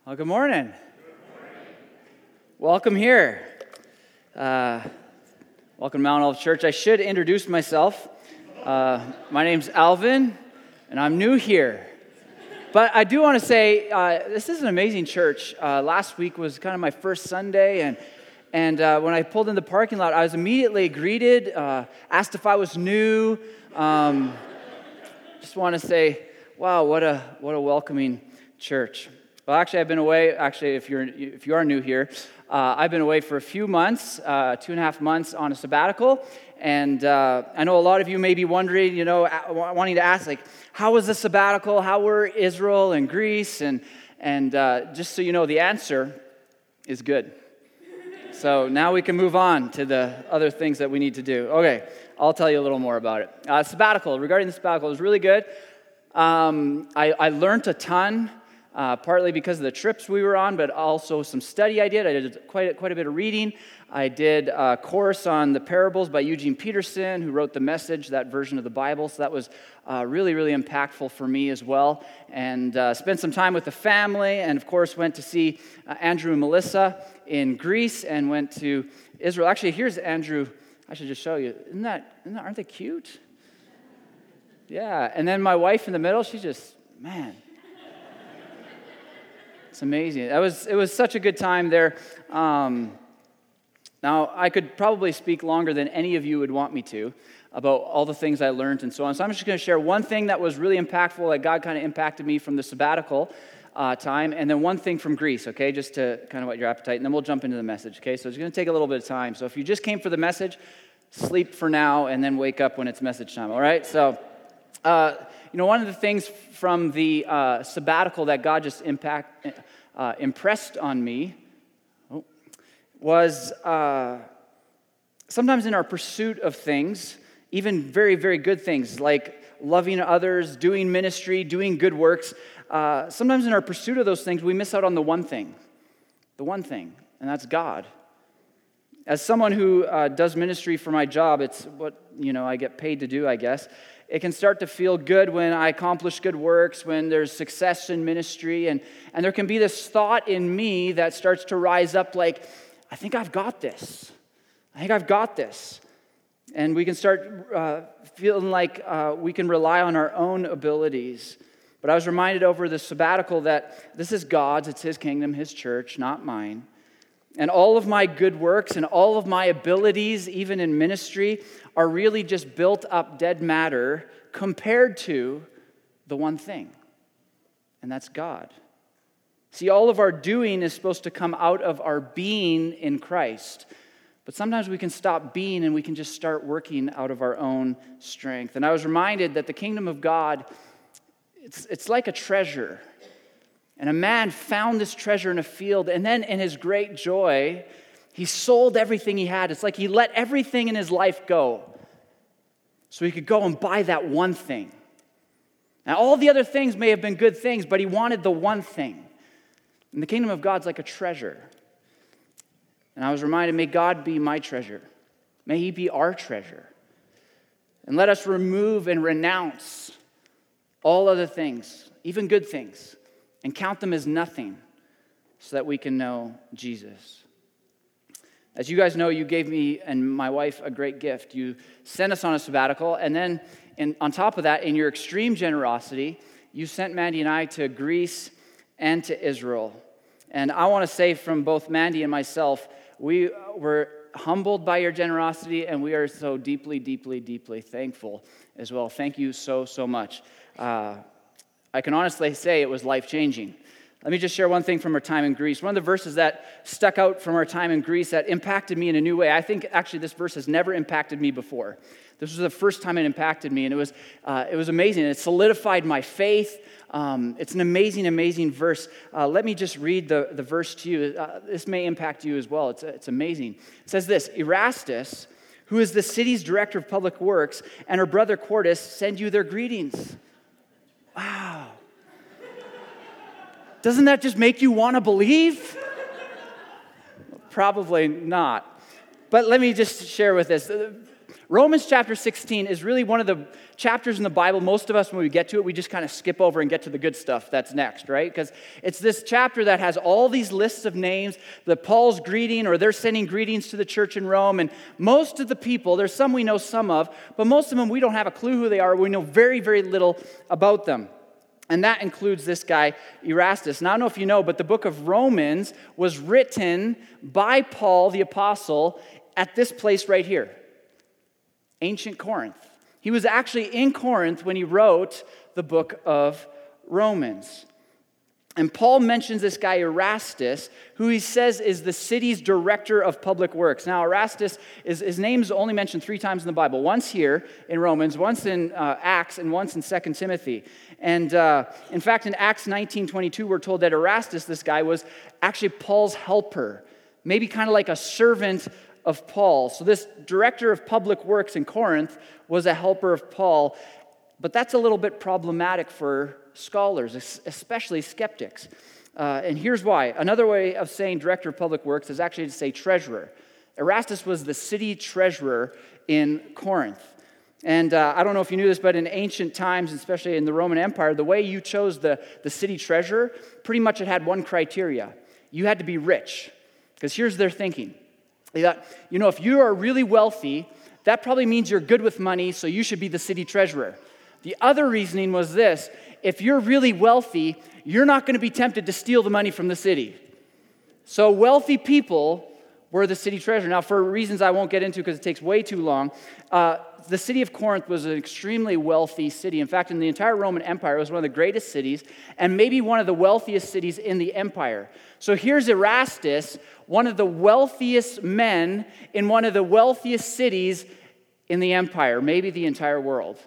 Well, good morning. Welcome here. Welcome to Mount Olive Church. I should introduce myself. My name's Alvin, and I'm new here. But I do want to say, this is an amazing church. Last week was kind of my first Sunday, and when I pulled in the parking lot, I was immediately greeted, asked if I was new. Just want to say, wow, what a welcoming church. Well, actually, I've been away. Actually, if you are new here, I've been away for a few months, 2.5 months on a sabbatical, and I know a lot of you may be wondering, wanting to ask, like, how was the sabbatical? How were Israel and Greece? And just so you know, the answer is good. So now we can move on to the other things that we need to do. Okay, I'll tell you a little more about it. Regarding the sabbatical, it was really good. I learned a ton. Partly because of the trips we were on, but also some study I did. I did quite a bit of reading. I did a course on the parables by Eugene Peterson, who wrote The Message, that version of the Bible. So that was really, really impactful for me as well. And spent some time with the family, and of course went to see Andrew and Melissa in Greece, and went to Israel. Actually, here's Andrew. I should just show you. Aren't they cute? Yeah. And then my wife in the middle. She's just, man. It's amazing. It was such a good time there. Now, I could probably speak longer than any of you would want me to about all the things I learned and so on. So I'm just going to share one thing that was really impactful, that God kind of impacted me from the sabbatical time, and then one thing from Greece, okay, just to kind of whet your appetite, and then we'll jump into the message, okay? So it's going to take a little bit of time. So if you just came for the message, sleep for now, and then wake up when it's message time, all right? So, one of the things from the sabbatical that God just impressed on me was sometimes in our pursuit of things, even very, very good things like loving others, doing ministry, doing good works, sometimes in our pursuit of those things, we miss out on the one thing, and that's God. As someone who does ministry for my job, it's what I get paid to do, I guess. It can start to feel good when I accomplish good works, when there's success in ministry, and there can be this thought in me that starts to rise up like, I think I've got this. And we can start feeling like we can rely on our own abilities. But I was reminded over the sabbatical that this is God's, it's His kingdom, His church, not mine. And all of my good works and all of my abilities, even in ministry, are really just built up dead matter compared to the one thing, and that's God. See, all of our doing is supposed to come out of our being in Christ, but sometimes we can stop being and we can just start working out of our own strength. And I was reminded that the kingdom of God, it's like a treasure. And a man found this treasure in a field, and then in his great joy, he sold everything he had. It's like he let everything in his life go so he could go and buy that one thing. Now, all the other things may have been good things, but he wanted the one thing. And the kingdom of God's like a treasure. And I was reminded, may God be my treasure. May He be our treasure. And let us remove and renounce all other things, even good things, and count them as nothing so that we can know Jesus. As you guys know, you gave me and my wife a great gift. You sent us on a sabbatical, and then on top of that, in your extreme generosity, you sent Mandy and I to Greece and to Israel. And I want to say from both Mandy and myself, we were humbled by your generosity, and we are so deeply, deeply, deeply thankful as well. Thank you so, so much. I can honestly say it was life-changing. Let me just share one thing from our time in Greece. One of the verses that stuck out from our time in Greece that impacted me in a new way. I think actually this verse has never impacted me before. This was the first time it impacted me, and it was amazing. It solidified my faith. It's an amazing, amazing verse. Let me just read the verse to you. This may impact you as well. It's amazing. It says this: Erastus, who is the city's director of public works, and her brother Quartus send you their greetings. Wow. Doesn't that just make you want to believe? Probably not. But let me just share with this. Romans chapter 16 is really one of the chapters in the Bible, most of us, when we get to it, we just kind of skip over and get to the good stuff that's next, right? Because it's this chapter that has all these lists of names that Paul's greeting, or they're sending greetings to the church in Rome. And most of the people, there's some we know some of, but most of them we don't have a clue who they are. We know very, very little about them. And that includes this guy, Erastus. Now, I don't know if you know, but the book of Romans was written by Paul the apostle at this place right here. Ancient Corinth. He was actually in Corinth when he wrote the book of Romans. And Paul mentions this guy Erastus, who he says is the city's director of public works. Now, Erastus, his name is only mentioned 3 times in the Bible. Once here in Romans, once in Acts, and once in 2 Timothy. And in fact, in Acts 19:22, we're told that Erastus, this guy, was actually Paul's helper. Maybe kind of like a servant of Paul. So this director of public works in Corinth was a helper of Paul, but that's a little bit problematic for scholars, especially skeptics. And here's why. Another way of saying director of public works is actually to say treasurer. Erastus was the city treasurer in Corinth. And I don't know if you knew this, but in ancient times, especially in the Roman Empire, the way you chose the city treasurer, pretty much it had one criteria. You had to be rich. Because here's their thinking. They thought, if you are really wealthy, that probably means you're good with money, so you should be the city treasurer. The other reasoning was this: if you're really wealthy, you're not going to be tempted to steal the money from the city. So wealthy people were the city treasurer. Now, for reasons I won't get into because it takes way too long, the city of Corinth was an extremely wealthy city. In fact, in the entire Roman Empire, it was one of the greatest cities and maybe one of the wealthiest cities in the empire. So here's Erastus, one of the wealthiest men in one of the wealthiest cities in the empire, maybe the entire world.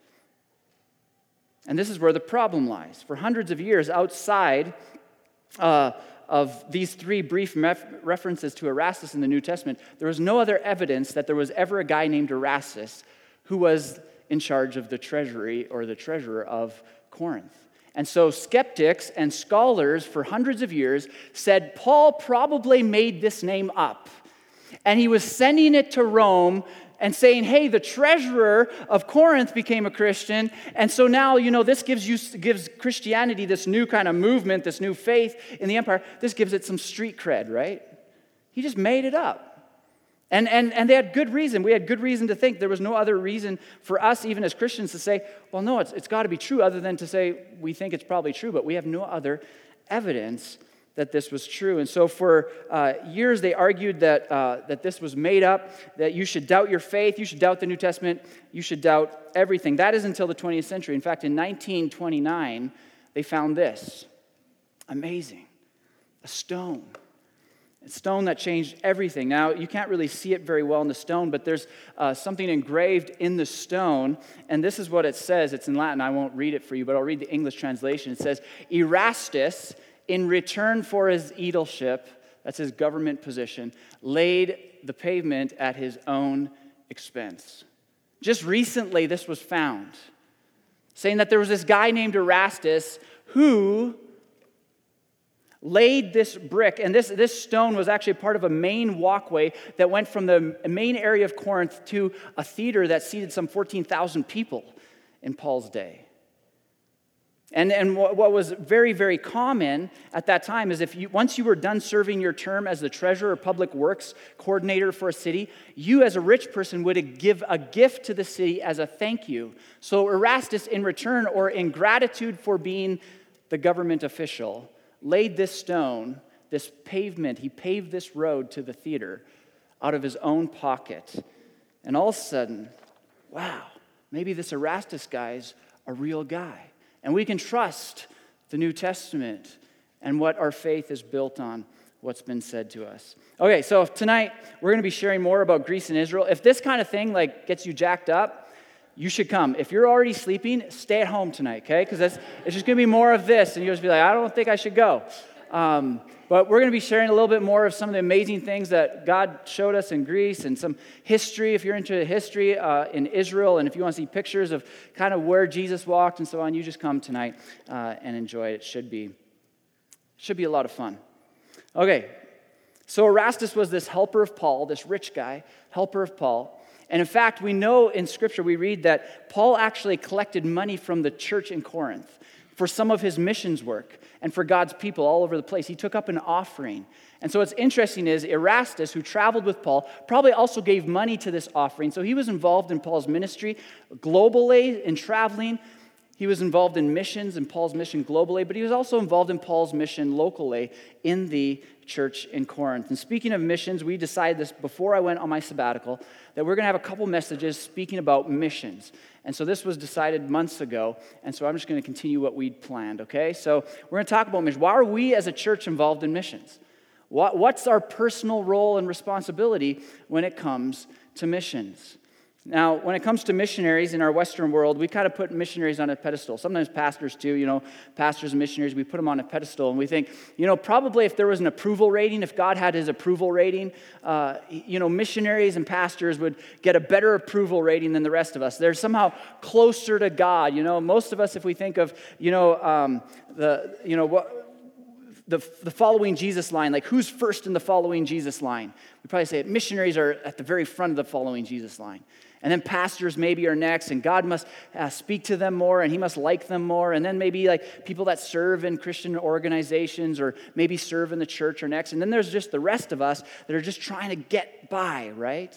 And this is where the problem lies. For hundreds of years, outside of these 3 brief references to Erastus in the New Testament, there was no other evidence that there was ever a guy named Erastus who was in charge of the treasury or the treasurer of Corinth. And so skeptics and scholars for hundreds of years said Paul probably made this name up. And he was sending it to Rome and saying, hey, the treasurer of Corinth became a Christian, and so now, this gives Christianity this new kind of movement, this new faith in the empire. This gives it some street cred, right? He just made it up. And they had good reason. We had good reason to think there was no other reason for us, even as Christians, to say, well, no, it's got to be true, other than to say we think it's probably true, but we have no other evidence that this was true. And so for years they argued that this was made up, that you should doubt your faith, you should doubt the New Testament, you should doubt everything. That is until the 20th century. In fact, in 1929, they found this. Amazing. A stone. A stone that changed everything. Now, you can't really see it very well in the stone, but there's something engraved in the stone, and this is what it says. It's in Latin. I won't read it for you, but I'll read the English translation. It says, Erastus, in return for his aedileship, that's his government position, laid the pavement at his own expense. Just recently, this was found, saying that there was this guy named Erastus who laid this brick, and this stone was actually part of a main walkway that went from the main area of Corinth to a theater that seated some 14,000 people in Paul's day. And what was very, very common at that time is once you were done serving your term as the treasurer or public works coordinator for a city, you as a rich person would give a gift to the city as a thank you. So Erastus, in return or in gratitude for being the government official, laid this stone, this pavement, he paved this road to the theater out of his own pocket. And all of a sudden, wow, maybe this Erastus guy's a real guy. And we can trust the New Testament and what our faith is built on, what's been said to us. Okay, so tonight we're going to be sharing more about Greece and Israel. If this kind of thing gets you jacked up, you should come. If you're already sleeping, stay at home tonight, okay? Because it's just going to be more of this, and you'll just be like, I don't think I should go. But we're going to be sharing a little bit more of some of the amazing things that God showed us in Greece and some history, if you're into history, in Israel. And if you want to see pictures of kind of where Jesus walked and so on, you just come tonight and enjoy it. It should be a lot of fun. Okay, so Erastus was this helper of Paul, this rich guy, helper of Paul. And in fact, we know in Scripture, we read that Paul actually collected money from the church in Corinth for some of his missions work and for God's people all over the place. He took up an offering. And so what's interesting is Erastus, who traveled with Paul, probably also gave money to this offering. So he was involved in Paul's ministry globally in traveling. He was involved in missions and Paul's mission globally, but he was also involved in Paul's mission locally in the church in Corinth. And speaking of missions, we decided this before I went on my sabbatical, that we're going to have a couple messages speaking about missions. And so this was decided months ago, and so I'm just going to continue what we'd planned, okay? So we're going to talk about missions. Why are we as a church involved in missions? What's our personal role and responsibility when it comes to missions? Now, when it comes to missionaries in our Western world, we kind of put missionaries on a pedestal. Sometimes pastors too, pastors and missionaries, we put them on a pedestal. And we think, probably if there was an approval rating, if God had his approval rating, missionaries and pastors would get a better approval rating than the rest of us. They're somehow closer to God. Most of us, if we think of, the following Jesus line, like who's first in the following Jesus line? We probably say missionaries are at the very front of the following Jesus line. And then pastors maybe are next, and God must speak to them more, and he must like them more. And then maybe like people that serve in Christian organizations or maybe serve in the church are next. And then there's just the rest of us that are just trying to get by, right?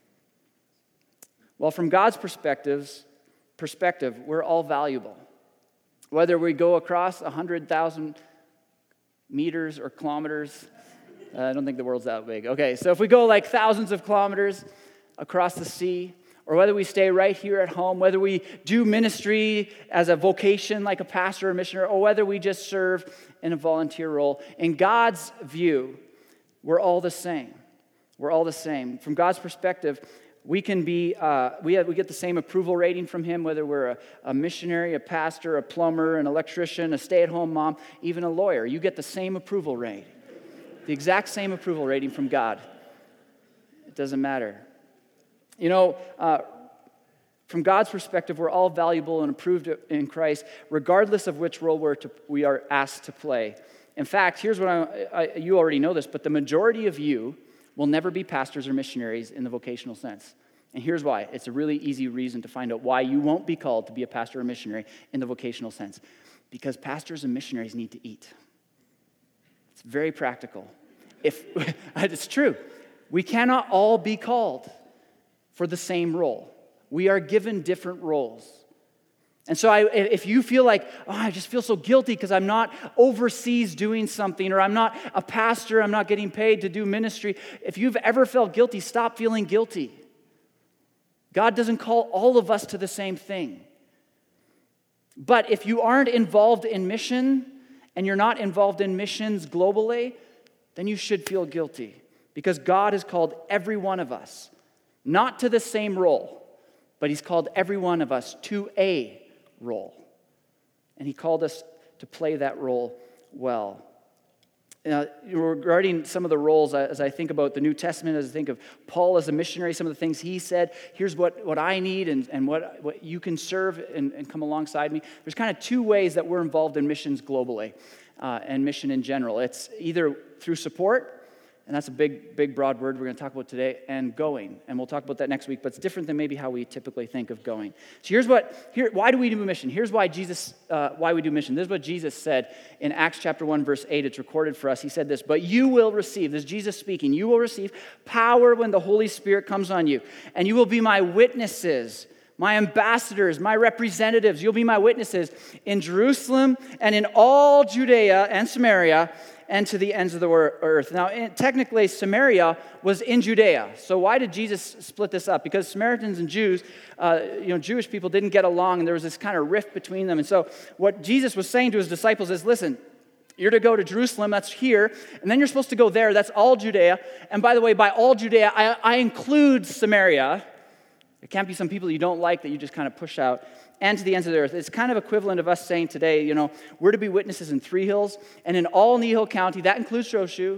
Well, from God's perspective, we're all valuable. Whether we go across 100,000 meters or kilometers, I don't think the world's that big. Okay, so if we go like thousands of kilometers across the sea, or whether we stay right here at home, whether we do ministry as a vocation like a pastor or missionary, or whether we just serve in a volunteer role, in God's view, we're all the same. We're all the same. From God's perspective, we can be, we get the same approval rating from him, whether we're a missionary, a pastor, a plumber, an electrician, a stay-at-home mom, even a lawyer. You get the same approval rating, the exact same approval rating from God. It doesn't matter. From God's perspective, we're all valuable and approved in Christ, regardless of which role we are asked to play. In fact, here's what you already know this, but the majority of you will never be pastors or missionaries in the vocational sense. And here's why. It's a really easy reason to find out why you won't be called to be a pastor or missionary in the vocational sense. Because pastors and missionaries need to eat. It's very practical. It's true. We cannot all be called for the same role. We are given different roles. And so if you feel like, I just feel so guilty because I'm not overseas doing something, or I'm not a pastor, I'm not getting paid to do ministry, if you've ever felt guilty, stop feeling guilty. God doesn't call all of us to the same thing. But if you aren't involved in mission, and you're not involved in missions globally, then you should feel guilty. Because God has called every one of us, not to the same role, but he's called every one of us to a role. And he called us to play that role well. Regarding some of the roles, as I think about the New Testament, as I think of Paul as a missionary, some of the things he said, here's what I need and what you can serve and come alongside me. There's kind of two ways that we're involved in missions globally and mission in general. It's either through support, and that's a big, broad word we're going to talk about today, and going. And we'll talk about that next week, but it's different than maybe how we typically think of going. So why do we do mission? Here's why we do mission. This is what Jesus said in Acts chapter 1, verse 8. It's recorded for us. He said this, but you will receive, this is Jesus speaking, you will receive power when the Holy Spirit comes on you, and you will be my witnesses, my ambassadors, my representatives. You'll be my witnesses in Jerusalem and in all Judea and Samaria and to the ends of the earth. Now, technically, Samaria was in Judea. So why did Jesus split this up? Because Samaritans and Jews, Jewish people didn't get along, and there was this kind of rift between them. And so what Jesus was saying to his disciples is, listen, you're to go to Jerusalem, that's here, and then you're supposed to go there, that's all Judea. And by the way, by all Judea, I include Samaria. There can't be some people you don't like that you just kind of push out. And to the ends of the earth. It's kind of equivalent of us saying today, we're to be witnesses in Three Hills, and in all Kneehill County, that includes Trochu,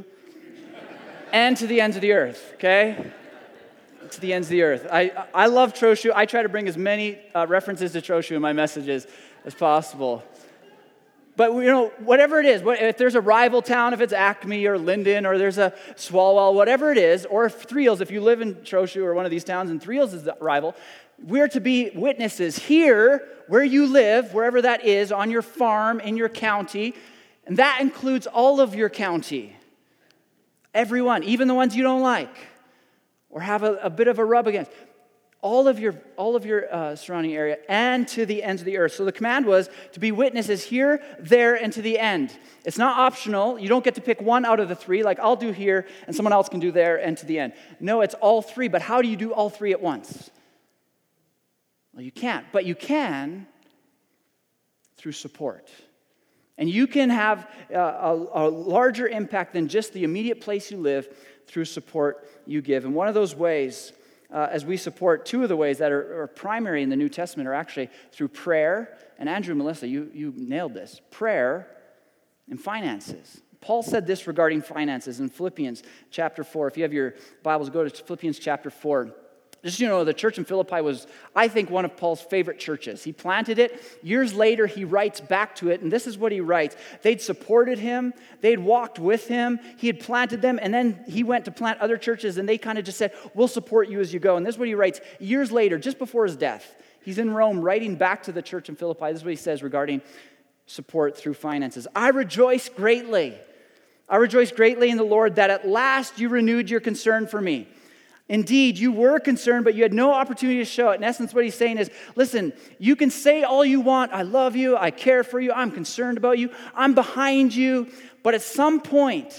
and to the ends of the earth, okay? To the ends of the earth. I love Trochu. I try to bring as many references to Trochu in my messages as possible. But, whatever it is, if there's a rival town, if it's Acme or Linden or there's a Swalwell, whatever it is, or if Three Hills, if you live in Trochu or one of these towns and Three Hills is the rival, we're to be witnesses here, where you live, wherever that is, on your farm, in your county, and that includes all of your county. Everyone, even the ones you don't like or have a bit of a rub against. All of your surrounding area and to the ends of the earth. So the command was to be witnesses here, there, and to the end. It's not optional. You don't get to pick one out of the three, like I'll do here and someone else can do there and to the end. No, it's all three. But how do you do all three at once? Well, you can't. But you can through support. And you can have a larger impact than just the immediate place you live through support you give. And one of those ways, as we support, two of the ways that are primary in the New Testament are actually through prayer. And Andrew, Melissa, you nailed this. Prayer and finances. Paul said this regarding finances in Philippians chapter 4. If you have your Bibles, go to Philippians chapter 4. Just the church in Philippi was, I think, one of Paul's favorite churches. He planted it. Years later, he writes back to it, and this is what he writes. They'd supported him. They'd walked with him. He had planted them, and then he went to plant other churches, and they kind of just said, we'll support you as you go. And this is what he writes years later, just before his death. He's in Rome writing back to the church in Philippi. This is what he says regarding support through finances. I rejoice greatly in the Lord that at last you renewed your concern for me. Indeed, you were concerned, but you had no opportunity to show it. In essence, what he's saying is, listen, you can say all you want, I love you, I care for you, I'm concerned about you, I'm behind you, but at some point,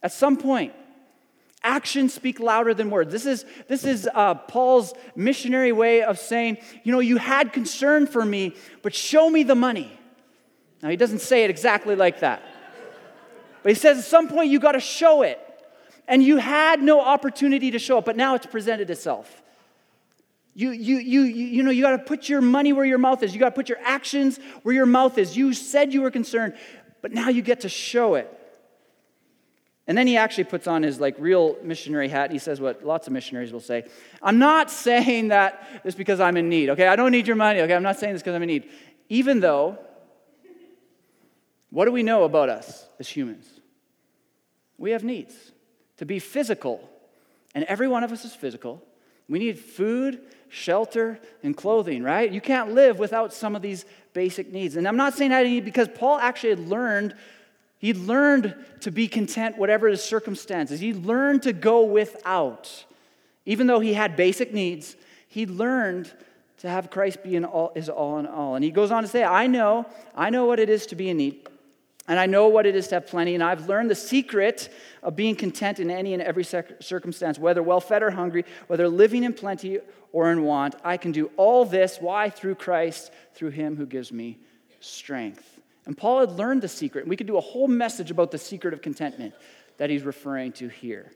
actions speak louder than words. This is Paul's missionary way of saying, you had concern for me, but show me the money. Now, he doesn't say it exactly like that. But he says at some point you got to show it. And you had no opportunity to show it, but now it's presented itself. You got to put your money where your mouth is. You got to put your actions where your mouth is. You said you were concerned, but now you get to show it. And then he actually puts on his real missionary hat. And he says what lots of missionaries will say. I'm not saying that just because I'm in need. Okay, I don't need your money. Okay, I'm not saying this because I'm in need. Even though, what do we know about us as humans? We have needs. To be physical, and every one of us is physical, we need food, shelter, and clothing, right? You can't live without some of these basic needs. And I'm not saying that because Paul actually he learned to be content whatever the circumstances. He learned to go without. Even though he had basic needs, he learned to have Christ be his all in all. And he goes on to say, I know what it is to be in need. And I know what it is to have plenty, and I've learned the secret of being content in any and every circumstance, whether well-fed or hungry, whether living in plenty or in want. I can do all this. Why? Through Christ, through him who gives me strength. And Paul had learned the secret. And we could do a whole message about the secret of contentment that he's referring to here.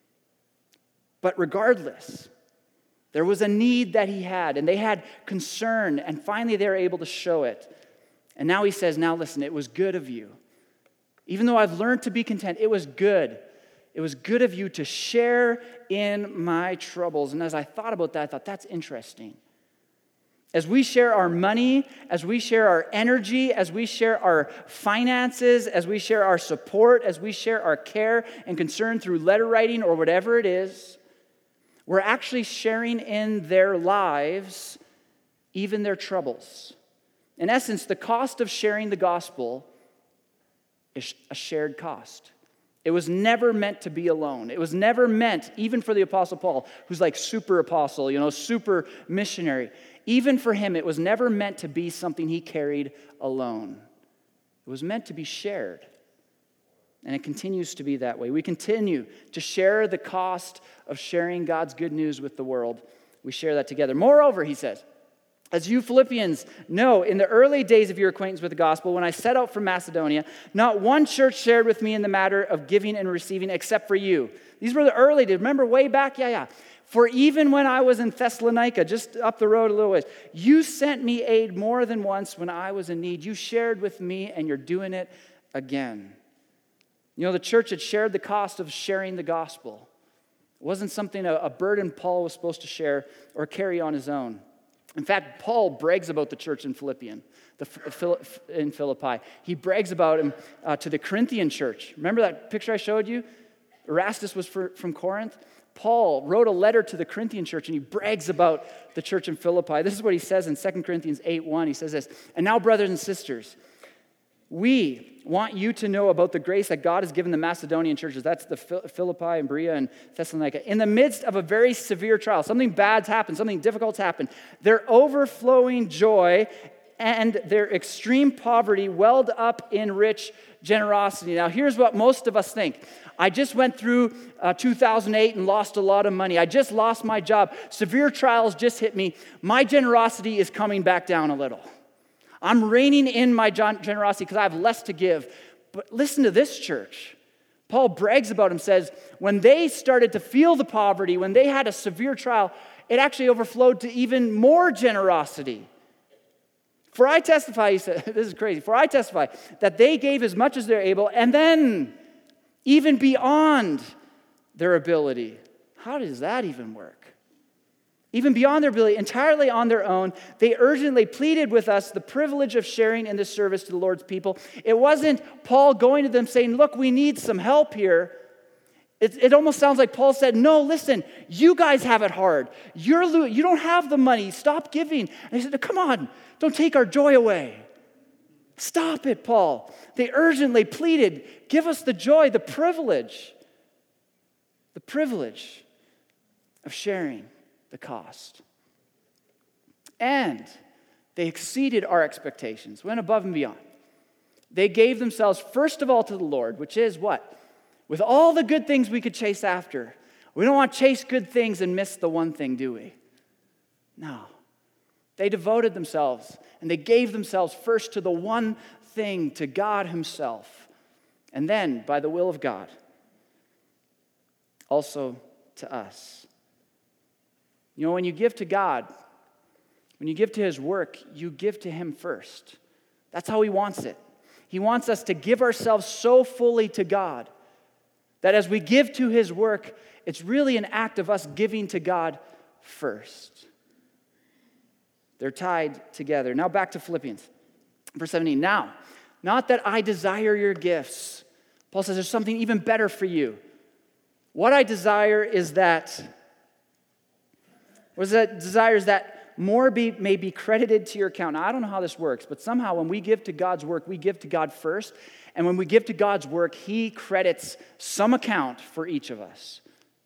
But regardless, there was a need that he had, and they had concern, and finally they were able to show it. And now he says, now listen, it was good of you. Even though I've learned to be content, it was good. It was good of you to share in my troubles. And as I thought about that, I thought, that's interesting. As we share our money, as we share our energy, as we share our finances, as we share our support, as we share our care and concern through letter writing or whatever it is, we're actually sharing in their lives, even their troubles. In essence, the cost of sharing the gospel is a shared cost. It was never meant to be alone. It was never meant, even for the Apostle Paul, who's like super apostle, super missionary. Even for him, it was never meant to be something he carried alone. It was meant to be shared. And it continues to be that way. We continue to share the cost of sharing God's good news with the world. We share that together. Moreover, he says, as you Philippians know, in the early days of your acquaintance with the gospel, when I set out from Macedonia, not one church shared with me in the matter of giving and receiving except for you. These were the early days. Remember way back? Yeah. For even when I was in Thessalonica, just up the road a little ways, you sent me aid more than once when I was in need. You shared with me, and you're doing it again. The church had shared the cost of sharing the gospel. It wasn't something, a burden Paul was supposed to share or carry on his own. In fact, Paul brags about the church in Philippi. He brags about him to the Corinthian church. Remember that picture I showed you? Erastus was from Corinth. Paul wrote a letter to the Corinthian church, and he brags about the church in Philippi. This is what he says in 2 Corinthians 8:1. He says this, "And now, brothers and sisters, we want you to know about the grace that God has given the Macedonian churches." That's the Philippi and Berea and Thessalonica. "In the midst of a very severe trial," something bad's happened, something difficult's happened, "their overflowing joy and their extreme poverty welled up in rich generosity." Now, here's what most of us think. I just went through 2008 and lost a lot of money. I just lost my job. Severe trials just hit me. My generosity is coming back down a little. I'm reining in my generosity because I have less to give. But listen to this church. Paul brags about him, says, when they started to feel the poverty, when they had a severe trial, it actually overflowed to even more generosity. "For I testify," he said, this is crazy, "for I testify that they gave as much as they're able, and then even beyond their ability." How does that even work? Even beyond their ability, entirely on their own, they urgently pleaded with us the privilege of sharing in this service to the Lord's people. It wasn't Paul going to them saying, "Look, we need some help here." It almost sounds like Paul said, "No, listen, you guys have it hard. You don't have the money. Stop giving." And he said, "Come on, don't take our joy away. Stop it, Paul." They urgently pleaded, "Give us the joy, the privilege of sharing the cost." And they exceeded our expectations, went above and beyond. They gave themselves first of all to the Lord, which is what? With all the good things we could chase after, we don't want to chase good things and miss the one thing, do we? No. They devoted themselves and they gave themselves first to the one thing, to God Himself. And then, by the will of God, also to us. You know, when you give to God, when you give to His work, you give to Him first. That's how He wants it. He wants us to give ourselves so fully to God that as we give to His work, it's really an act of us giving to God first. They're tied together. Now back to Philippians, verse 17. "Now, not that I desire your gifts." Paul says there's something even better for you. "What I desire is that more may be credited to your account." Now, I don't know how this works, but somehow when we give to God's work, we give to God first. And when we give to God's work, He credits some account for each of us.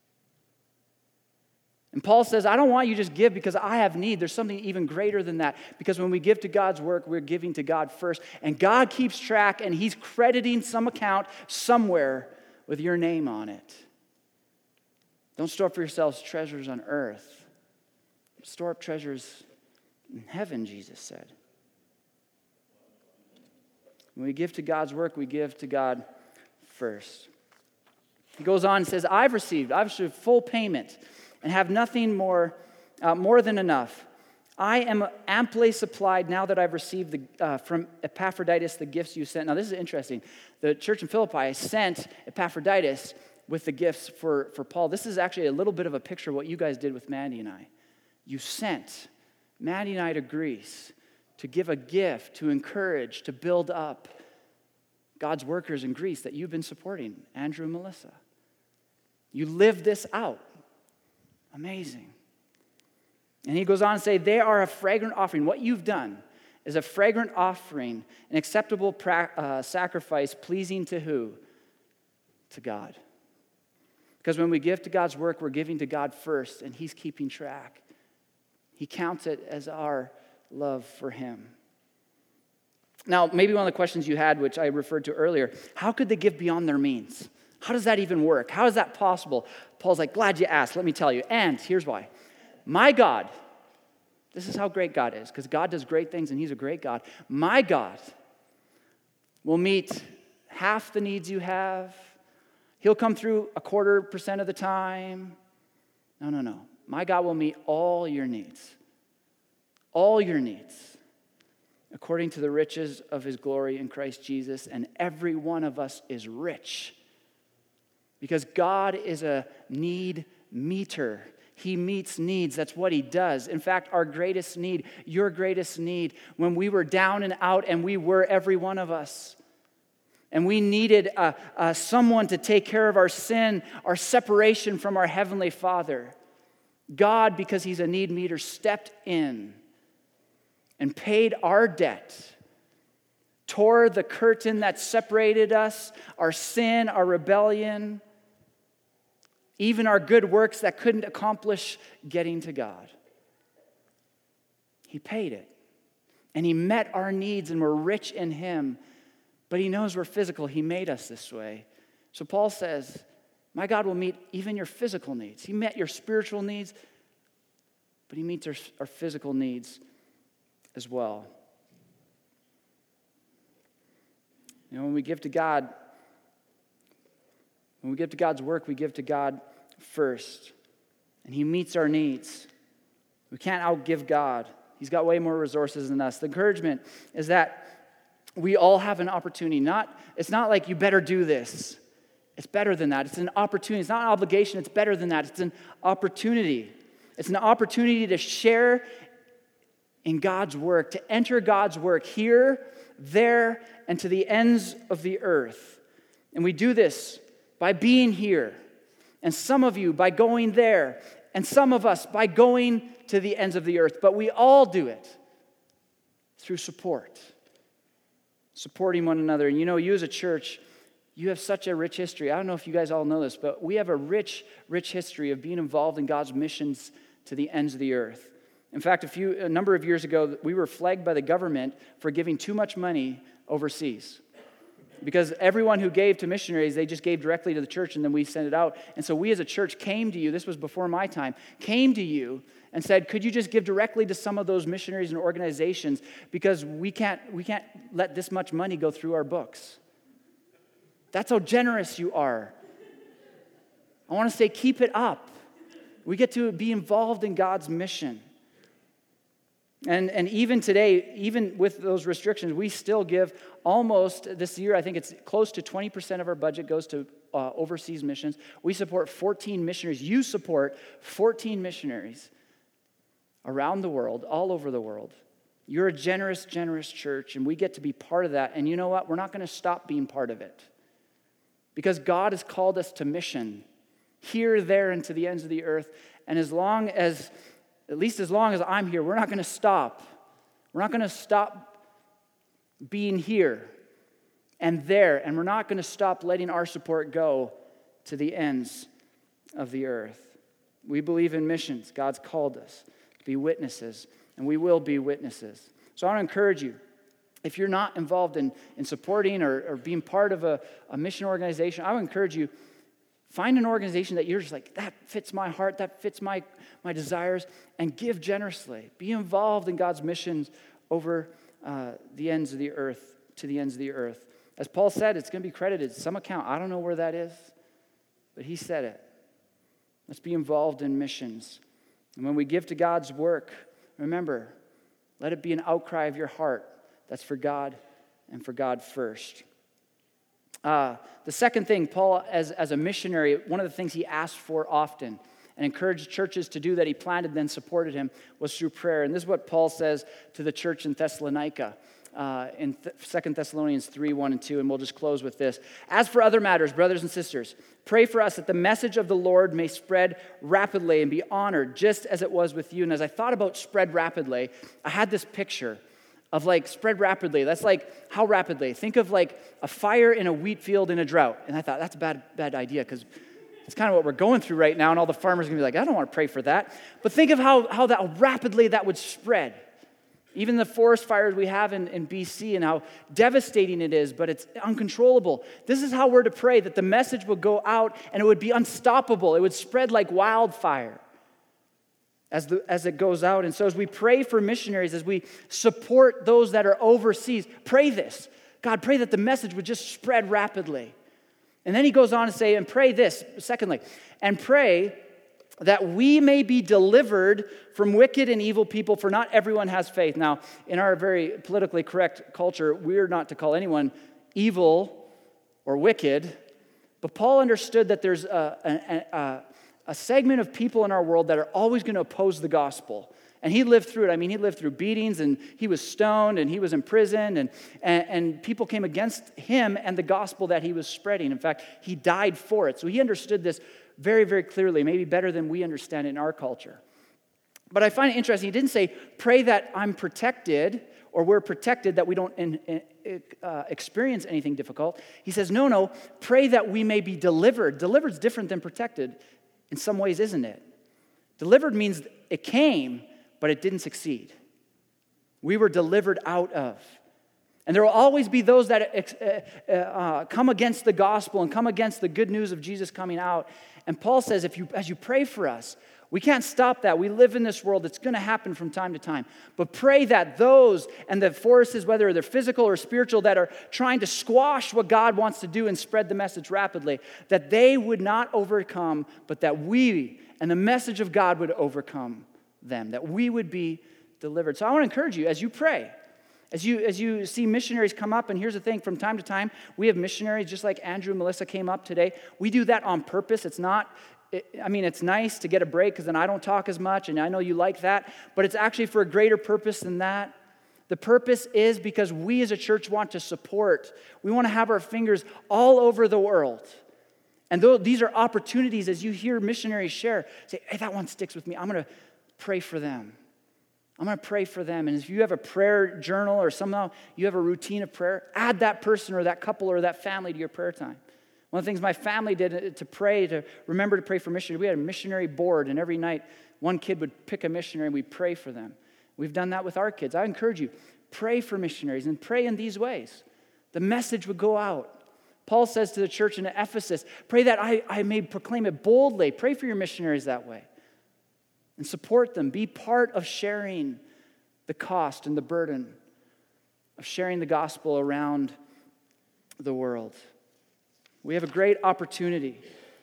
And Paul says, I don't want you to just give because I have need. There's something even greater than that. Because when we give to God's work, we're giving to God first. And God keeps track, and He's crediting some account somewhere with your name on it. Don't store up for yourselves treasures on earth. Store up treasures in heaven, Jesus said. When we give to God's work, we give to God first. He goes on and says, I've received full payment and have nothing more than enough. I am amply supplied now that I've received from Epaphroditus the gifts you sent. Now this is interesting. The church in Philippi sent Epaphroditus with the gifts for Paul. This is actually a little bit of a picture of what you guys did with Mandy and I. You sent Mandy and I to Greece to give a gift, to encourage, to build up God's workers in Greece that you've been supporting, Andrew and Melissa. You lived this out. Amazing. And he goes on to say, they are a fragrant offering. What you've done is a fragrant offering, an acceptable sacrifice, pleasing to who? To God. Because when we give to God's work, we're giving to God first, and He's keeping track. He counts it as our love for Him. Now, maybe one of the questions you had, which I referred to earlier, how could they give beyond their means? How does that even work? How is that possible? Paul's like, glad you asked, let me tell you. And here's why. My God, this is how great God is, because God does great things and He's a great God. My God will meet half the needs you have. He'll come through 25% of the time. No. My God will meet all your needs. All your needs. According to the riches of His glory in Christ Jesus. And every one of us is rich. Because God is a need meter. He meets needs. That's what he does. In fact, our greatest need, your greatest need, when we were down and out, and we were, every one of us, and we needed someone to take care of our sin, our separation from our Heavenly Father, God, because he's a need meter, stepped in and paid our debt, tore the curtain that separated us, our sin, our rebellion, even our good works that couldn't accomplish getting to God. He paid it. And he met our needs, and we're rich in him. But he knows we're physical. He made us this way. So Paul says, my God will meet even your physical needs. He met your spiritual needs, but he meets our physical needs as well. You know, when we give to God, when we give to God's work, we give to God first. And he meets our needs. We can't outgive God. He's got way more resources than us. The encouragement is that we all have an opportunity. It's not like you better do this. It's better than that. It's an opportunity. It's not an obligation. It's better than that. It's an opportunity. It's an opportunity to share in God's work, to enter God's work here, there, and to the ends of the earth. And we do this by being here, and some of you by going there, and some of us by going to the ends of the earth. But we all do it through support. Supporting one another. And you know, you as a church, you have such a rich history. I don't know if you guys all know this, but we have a rich, rich history of being involved in God's missions to the ends of the earth. In fact, a number of years ago, we were flagged by the government for giving too much money overseas. Because everyone who gave to missionaries, they just gave directly to the church, and then we sent it out. And so we as a church came to you, this was before my time, came to you and said, could you just give directly to some of those missionaries and organizations, because we can't let this much money go through our books. That's how generous you are. I want to say, keep it up. We get to be involved in God's mission. And even today, even with those restrictions, we still give almost, this year, I think it's close to 20% of our budget goes to overseas missions. We support 14 missionaries. You support 14 missionaries around the world, all over the world. You're a generous, generous church, and we get to be part of that. And you know what? We're not going to stop being part of it. Because God has called us to mission, here, there, and to the ends of the earth. And at least as long as I'm here, we're not going to stop. We're not going to stop being here and there, and we're not going to stop letting our support go to the ends of the earth. We believe in missions. God's called us to be witnesses, and we will be witnesses. So I want to encourage you, if you're not involved in supporting or being part of a mission organization, I would encourage you, find an organization that you're just like, that fits my heart, that fits my desires, and give generously. Be involved in God's missions over the ends of the earth, to the ends of the earth. As Paul said, it's going to be credited some account. I don't know where that is, but he said it. Let's be involved in missions. And when we give to God's work, remember, let it be an outcry of your heart that's for God and for God first. The second thing, Paul, as a missionary, one of the things he asked for often and encouraged churches to do that he planted, then supported him, was through prayer. And this is what Paul says to the church in Thessalonica in 2 Thessalonians 3, 1 and 2, and we'll just close with this. As for other matters, brothers and sisters, pray for us that the message of the Lord may spread rapidly and be honored, just as it was with you. And as I thought about spread rapidly, I had this picture of like spread rapidly. That's like how rapidly? Think of like a fire in a wheat field in a drought. And I thought that's a bad idea, because it's kind of what we're going through right now, and all the farmers are going to be like, I don't want to pray for that. But think of how that rapidly that would spread. Even the forest fires we have in BC and how devastating it is, but it's uncontrollable. This is how we're to pray, that the message will go out and it would be unstoppable. It would spread like wildfire as it goes out. And so as we pray for missionaries, as we support those that are overseas, pray this. God, pray that the message would just spread rapidly. And then he goes on to say, and pray this, secondly, and pray that we may be delivered from wicked and evil people, for not everyone has faith. Now, in our very politically correct culture, we're not to call anyone evil or wicked, but Paul understood that there's a a segment of people in our world that are always going to oppose the gospel. And he lived through it. I mean, he lived through beatings, and he was stoned, and he was imprisoned, and people came against him and the gospel that he was spreading. In fact, he died for it. So he understood this very, very clearly, maybe better than we understand it in our culture. But I find it interesting. He didn't say, pray that I'm protected, or we're protected, that we don't experience anything difficult. He says, no, pray that we may be delivered. Delivered is different than protected in some ways, isn't it? Delivered means it came, but it didn't succeed. We were delivered out of. And there will always be those that come against the gospel and come against the good news of Jesus coming out. And Paul says, as you pray for us, we can't stop that. We live in this world. It's going to happen from time to time. But pray that those and the forces, whether they're physical or spiritual, that are trying to squash what God wants to do and spread the message rapidly, that they would not overcome, but that we and the message of God would overcome them, that we would be delivered. So I want to encourage you as you pray, as you see missionaries come up, and here's the thing, from time to time, we have missionaries just like Andrew and Melissa came up today. We do that on purpose. It's nice to get a break because then I don't talk as much, and I know you like that, but it's actually for a greater purpose than that. The purpose is because we as a church want to support. We want to have our fingers all over the world. And these are opportunities as you hear missionaries share, say, hey, that one sticks with me. I'm going to pray for them. I'm going to pray for them. And if you have a prayer journal or somehow you have a routine of prayer, add that person or that couple or that family to your prayer time. One of the things my family did to remember to pray for missionaries, we had a missionary board, and every night one kid would pick a missionary and we'd pray for them. We've done that with our kids. I encourage you, pray for missionaries and pray in these ways. The message would go out. Paul says to the church in Ephesus, pray that I may proclaim it boldly. Pray for your missionaries that way. And support them. Be part of sharing the cost and the burden of sharing the gospel around the world. We have a great opportunity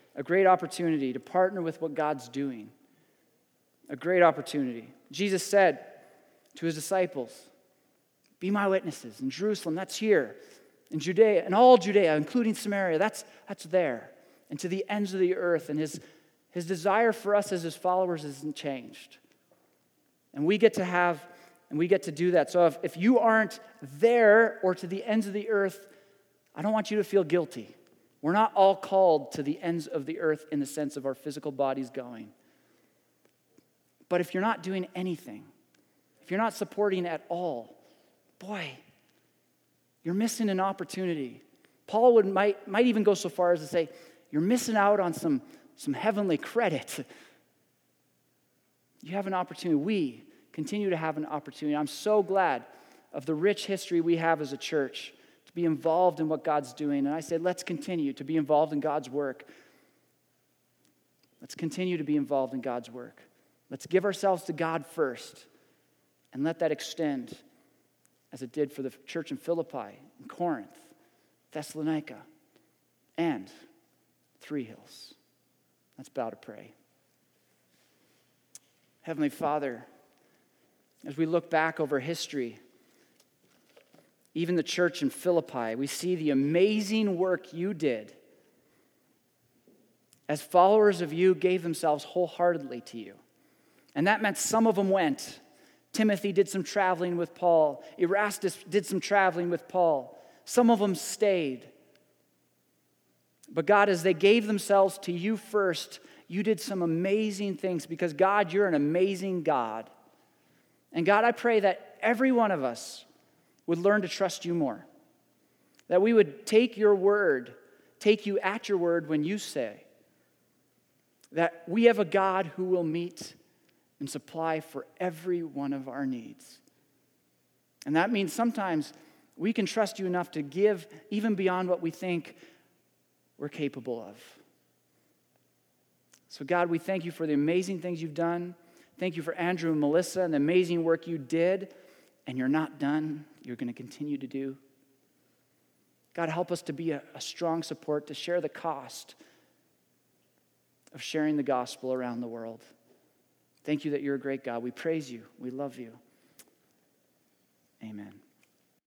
to partner with what God's doing. A great opportunity. Jesus said to his disciples, be my witnesses in Jerusalem, that's here, in Judea, and all Judea, including Samaria, that's there, and to the ends of the earth. And his desire for us as his followers isn't changed. And we get to do that. So if you aren't there or to the ends of the earth, I don't want you to feel guilty. We're not all called to the ends of the earth in the sense of our physical bodies going. But if you're not doing anything, if you're not supporting at all, boy, you're missing an opportunity. Paul might even go so far as to say, you're missing out on some heavenly credit. You have an opportunity. We continue to have an opportunity. I'm so glad of the rich history we have as a church to be involved in what God's doing. And I say, let's continue to be involved in God's work. Let's continue to be involved in God's work. Let's give ourselves to God first and let that extend as it did for the church in Philippi, in Corinth, Thessalonica, and Three Hills. Let's bow to pray. Heavenly Father, as we look back over history, even the church in Philippi, we see the amazing work you did as followers of you gave themselves wholeheartedly to you. And that meant some of them went. Timothy did some traveling with Paul. Erastus did some traveling with Paul. Some of them stayed. But God, as they gave themselves to you first, you did some amazing things because, God, you're an amazing God. And God, I pray that every one of us would learn to trust you more. That we would take your word, take you at your word when you say that we have a God who will meet and supply for every one of our needs. And that means sometimes we can trust you enough to give even beyond what we think we're capable of. So God, we thank you for the amazing things you've done. Thank you for Andrew and Melissa and the amazing work you did, and you're not done. You're going to continue to do. God, help us to be a strong support to share the cost of sharing the gospel around the world. Thank you that you're a great God. We praise you. We love you. Amen.